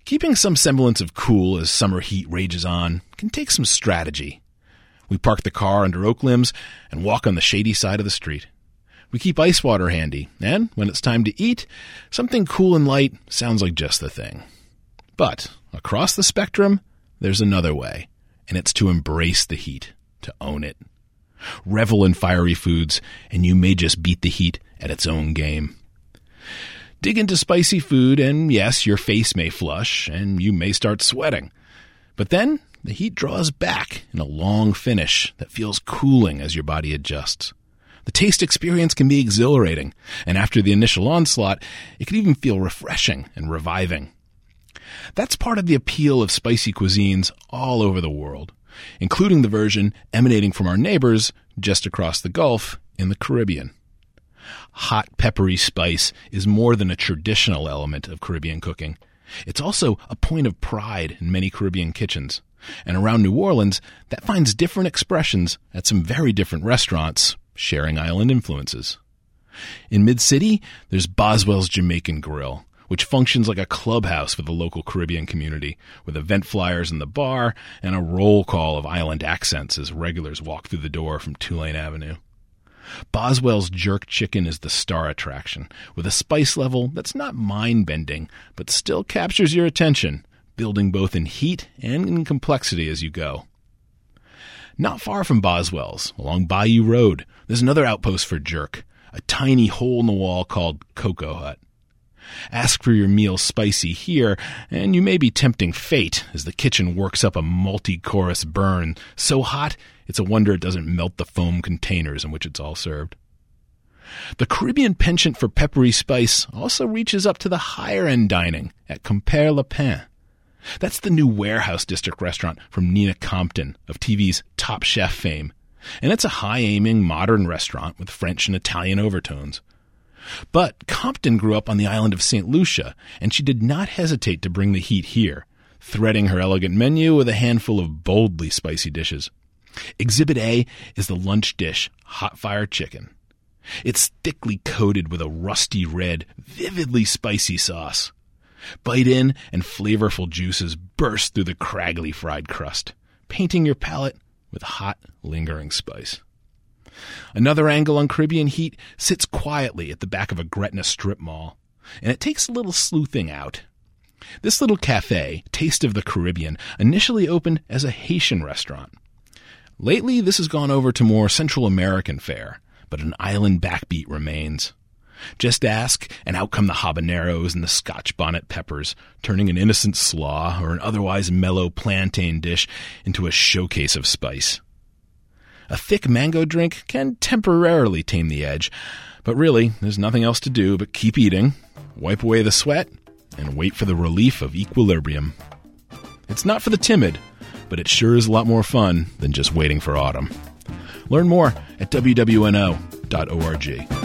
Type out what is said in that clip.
Keeping some semblance of cool as summer heat rages on can take some strategy. We park the car under oak limbs and walk on the shady side of the street. We keep ice water handy, and when it's time to eat, something cool and light sounds like just the thing. But across the spectrum, there's another way, and it's to embrace the heat, to own it. Revel in fiery foods, and you may just beat the heat at its own game. Dig into spicy food, and yes, your face may flush, and you may start sweating. But then, the heat draws back in a long finish that feels cooling as your body adjusts. The taste experience can be exhilarating, and after the initial onslaught, it can even feel refreshing and reviving. That's part of the appeal of spicy cuisines all over the world, including the version emanating from our neighbors just across the Gulf in the Caribbean. Hot, peppery spice is more than a traditional element of Caribbean cooking. It's also a point of pride in many Caribbean kitchens. And around New Orleans, that finds different expressions at some very different restaurants, sharing island influences. In Mid-City, there's Boswell's Jamaican Grill, which functions like a clubhouse for the local Caribbean community, with event flyers in the bar and a roll call of island accents as regulars walk through the door from Tulane Avenue. Boswell's jerk chicken is the star attraction, with a spice level that's not mind-bending, but still captures your attention, building both in heat and in complexity as you go. Not far from Boswell's, along Bayou Road, there's another outpost for jerk, a tiny hole-in-the-wall called Cocoa Hut. Ask for your meal spicy here, and you may be tempting fate as the kitchen works up a multi-chorus burn so hot it's a wonder it doesn't melt the foam containers in which it's all served. The Caribbean penchant for peppery spice also reaches up to the higher-end dining at Compère Le Pain. That's the new Warehouse District restaurant from Nina Compton of TV's Top Chef fame, and it's a high-aiming, modern restaurant with French and Italian overtones. But Compton grew up on the island of St. Lucia, and she did not hesitate to bring the heat here, threading her elegant menu with a handful of boldly spicy dishes. Exhibit A is the lunch dish, hot fire chicken. It's thickly coated with a rusty red, vividly spicy sauce. Bite in, and flavorful juices burst through the craggly fried crust, painting your palate with hot, lingering spice. Another angle on Caribbean heat sits quietly at the back of a Gretna strip mall, and it takes a little sleuthing out. This little cafe, Taste of the Caribbean, initially opened as a Haitian restaurant. Lately, this has gone over to more Central American fare, but an island backbeat remains. Just ask, and out come the habaneros and the Scotch bonnet peppers, turning an innocent slaw or an otherwise mellow plantain dish into a showcase of spice. A thick mango drink can temporarily tame the edge, but really, there's nothing else to do but keep eating, wipe away the sweat, and wait for the relief of equilibrium. It's not for the timid, but it sure is a lot more fun than just waiting for autumn. Learn more at wwno.org.